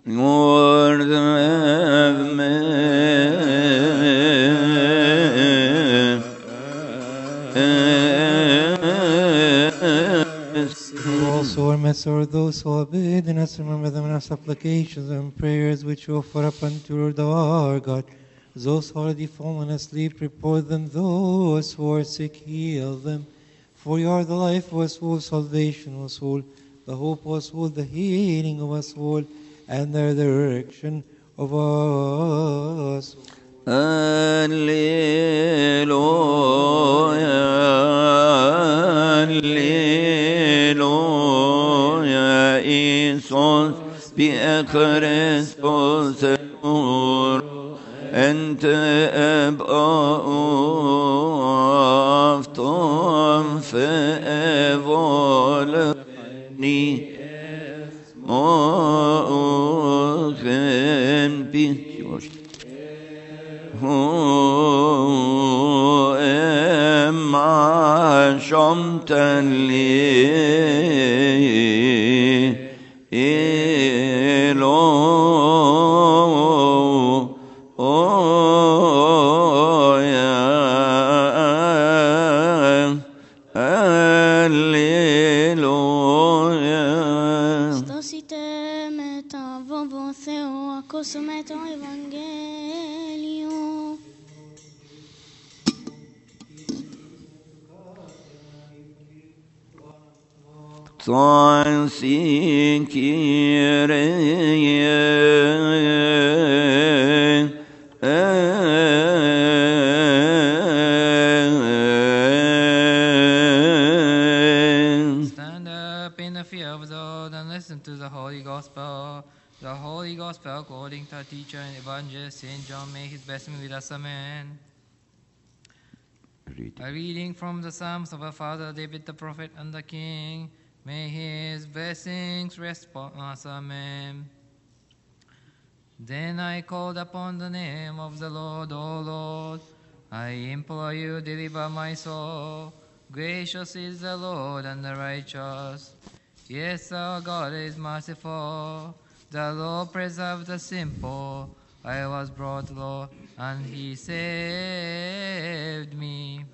Lord have mercy. Who also are met or those who are bidden us, remember them in our supplications and prayers which we offer up unto our God. Those who are already fallen asleep, report them. Those who are sick, heal them. For you are the life of us all, salvation of us all, the hope of us all, the healing of us all, and the direction of us all. Alleluia, alleluia, Iisus بأخرسطس النور أنت أبقى أفتم فأولني أخن بيتيوش هو أما شمتا لي Consumeto Evangelium. Thansi Stand up in the fear of the Lord and listen to the Holy Gospel. The Holy Gospel according to our teacher and evangelist St. John. May his blessing be with us. Amen. A reading from the Psalms of our father David the prophet and the king. May his blessings rest upon us. Amen. Then I called upon the name of the Lord, O Lord. I implore you, deliver my soul. Gracious is the Lord and righteous. Yes, our God is merciful. The Lord preserves the simple. I was brought low, and he saved me.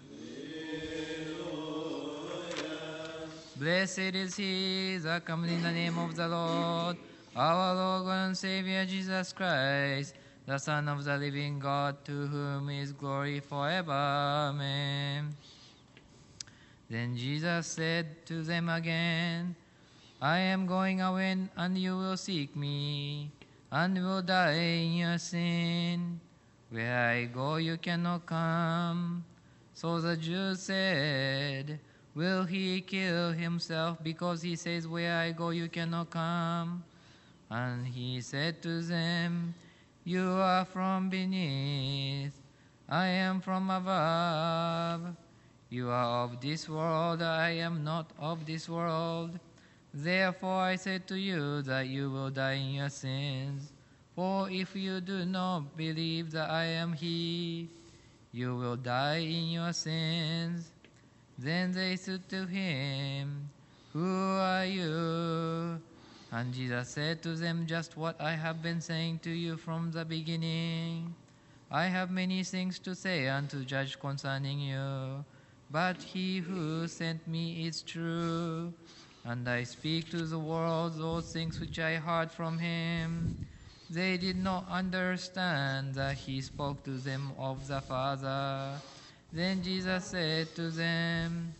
Blessed is he that comes in the name of the Lord, our Lord and Savior Jesus Christ, the Son of the living God, to whom is glory forever. Amen. Then Jesus said to them again, I am going away, and you will seek me, and will die in your sin. Where I go, you cannot come. So the Jews said, will he kill himself because he says, where I go, you cannot come? And he said to them, you are from beneath, I am from above. You are of this world, I am not of this world. Therefore I said to you that you will die in your sins. For if you do not believe that I am he, you will die in your sins. Then they said to him, who are you? And Jesus said to them just what I have been saying to you from the beginning. I have many things to say and to judge concerning you, but he who sent me is true, and I speak to the world those things which I heard from him. They did not understand that he spoke to them of the Father. Then Jesus said to them,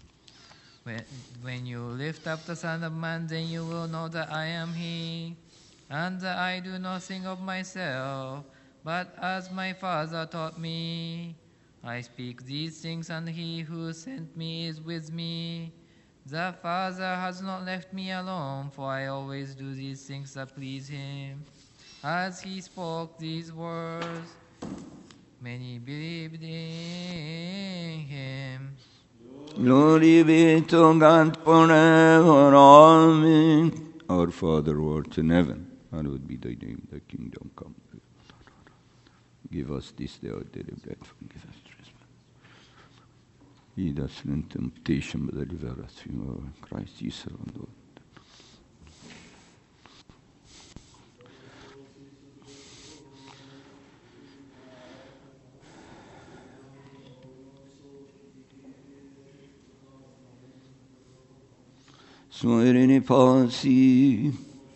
when you lift up the Son of Man, then you will know that I am he, and that I do nothing of myself, but as my Father taught me. I speak these things, and he who sent me is with me. The Father has not left me alone, for I always do these things that please him. As he spoke these words, many believed in him. Glory be to God forever. Amen. Our Father who art in heaven, hallowed be thy name, thy kingdom come. Give us this day our daily bread, forgive us trespasses. Lead us into temptation, but deliver us from evil. Christ Jesus our Lord. Smoirini pasi.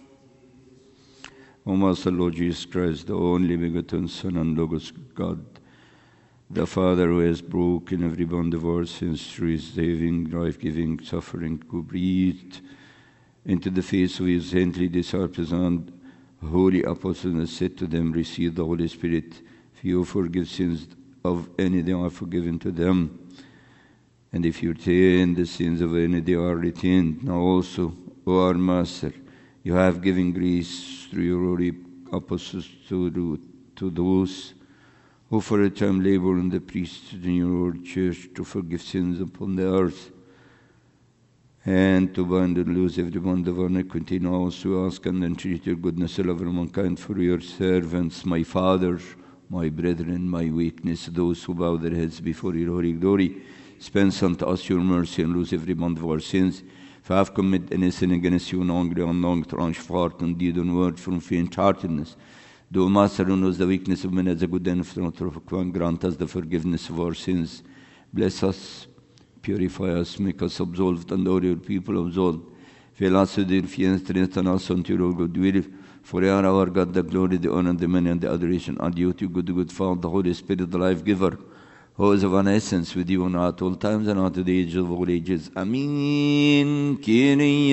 O Master Lord Jesus Christ, the only begotten Son and Logos God, the Father who has broken every bond of our sins through his saving, life-giving suffering, who breathed into the face of his saintly disciples and holy apostles and said to them, receive the Holy Spirit. If you forgive sins of any, they are forgiven to them. And if you retain the sins of any, they are retained. Now also, O our Master, you have given grace through your holy apostles to those who for a time labor in the priesthood in your Lord Church to forgive sins upon the earth and to bind and loose every bond of iniquity. Now also ask and entreat your goodness, O lover of mankind, for your servants, my fathers, my brethren, my weakness, those who bow their heads before your holy glory. Dispense unto us your mercy and loose every bond of our sins. If I have committed any sin against you, knowingly or unknowingly, through and deed and word, from faint-heartedness, though Master who knows the weakness of men as a good and grant us the forgiveness of our sins. Bless us, purify us, make us absolved, and all your people absolved. Fill us with your fear and strengthen us unto your good will. For you are our God, the glory, the honor, the money, and the adoration are due to you, good Father, the Holy Spirit, the life-giver, who is of one essence with you now at all times and unto the age of all ages. Amen. Kyrie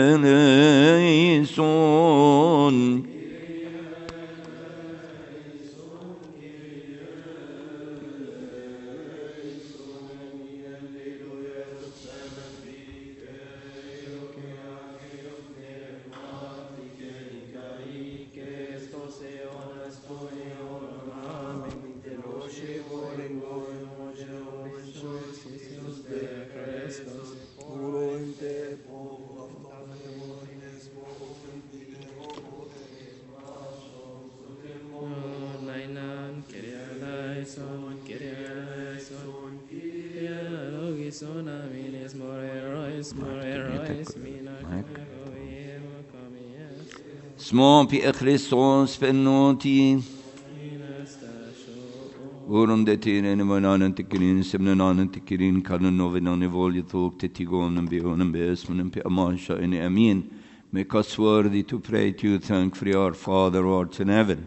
eleison. Små pi Christos fennoti. Oron det en manan tikrin semnanan tikrin kanon novenan evolje tog till tigonen beonen besmen pi amansha in amin. Make us worthy to pray to you, thank for our Father who art in heaven.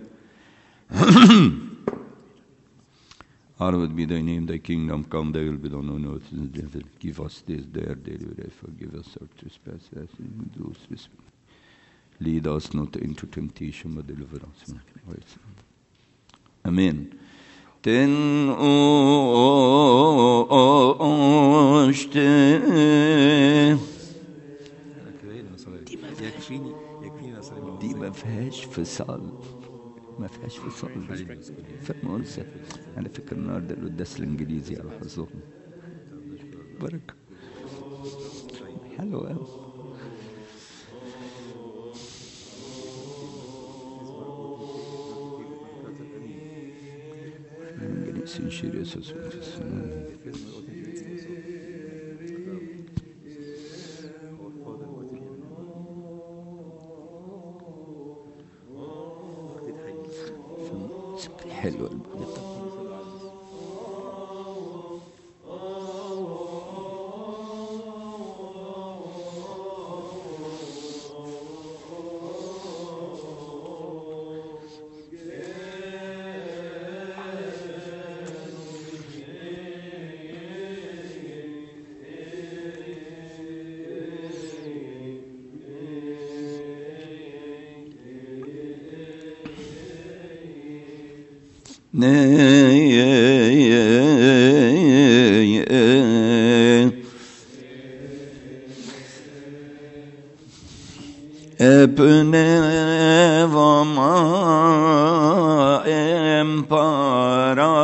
Hallowed be thy name, thy kingdom come, thy will be done on earth as in heaven. Give us this day our daily bread, forgive us our trespasses, lead us not into temptation, but deliver us from evil. Amen. Ten oshte. دي ما فيهاش فصال، ما فيهاش فصال فموزة. أنا فكر النهارده القداس الإنجليزي على حظهم. بركة حلوة أوي. إنجليزي شيري أساس حلوة البلد. Epnevama empara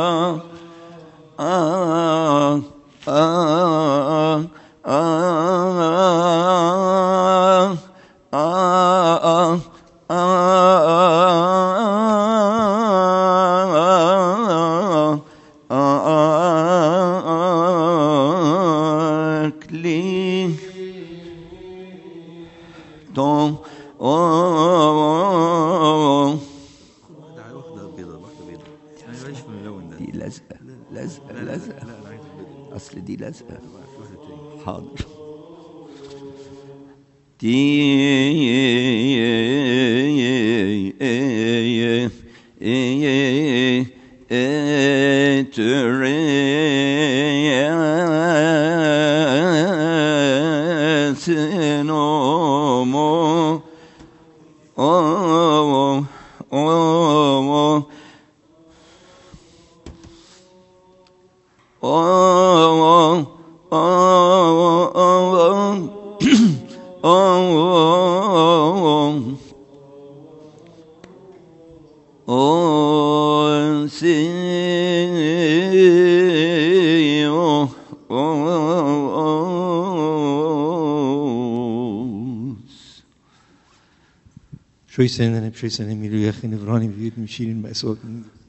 دي لزقة لزقة أصل دي لزقة. حاضر. Schöne Milüche in Vrani, wir müssen in Mesok.